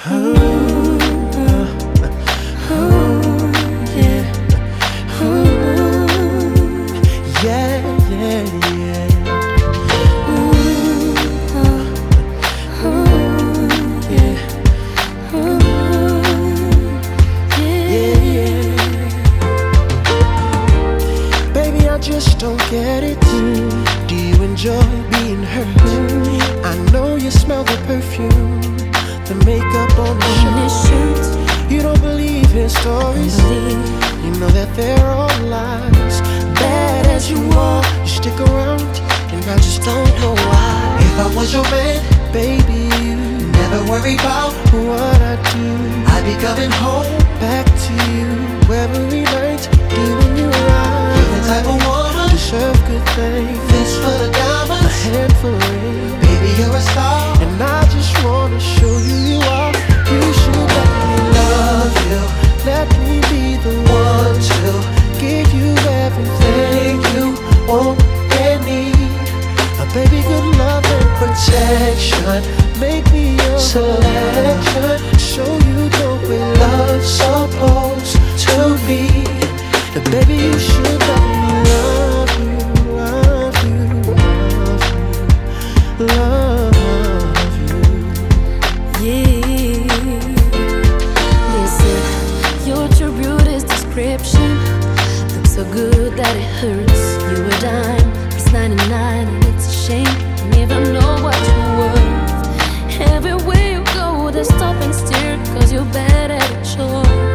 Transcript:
Ooh, ooh, yeah. Ooh, yeah, yeah, yeah. Ooh, yeah. Yeah, yeah. Baby, I just don't get it. Do you enjoy being hurt? I know you smell the perfume, the makeup on his shirt. You don't believe his stories. You know that they're all lies. Bad as you are, you stick around, and I just don't know why. If I was your man, baby, you never worry about what I do. I'd be coming home Back to you every night, doing you right. You're the type of woman Deserve good things, fist full of a diamonds. handful of rings. Baby, you're a star, And I just wanna show you you are. You should let me love you, let me be the want one to give you everything you want and need. A baby, good love and protection. Make me your selection. show you the way love's supposed to be. The baby, you should let me love you, love you, love you, love you. Yeah. Listen, your true beauty's description looks so good that it hurts. You a dime, it's 99, and it's a shame you never know what you're worth. Everywhere you go, they stop and stare, 'cause you're bad at a chore.